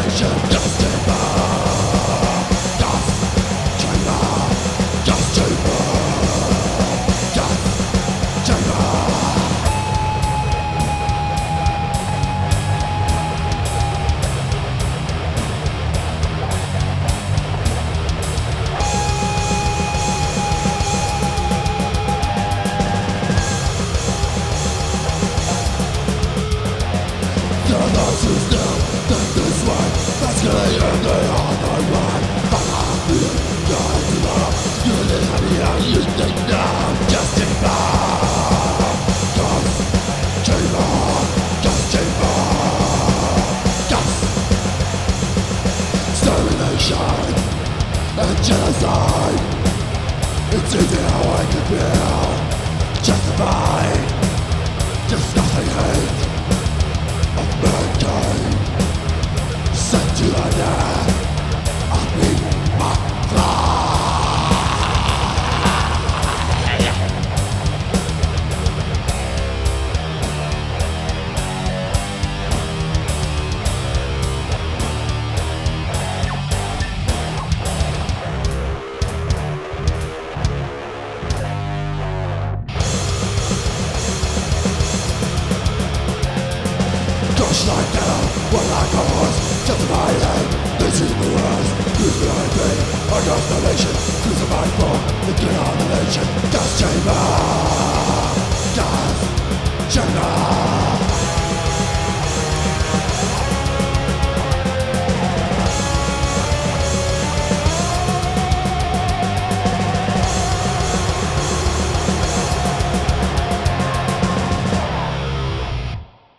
And genocide. It's easy how I can feel justified. Disgusting hate of mankind. Sent to the death of me, my fly. Crush like down, what like a horse, justified. This is the worst, crucified pain, our constellation, crucified for the good of the nation. Gas chamber, gas chamber.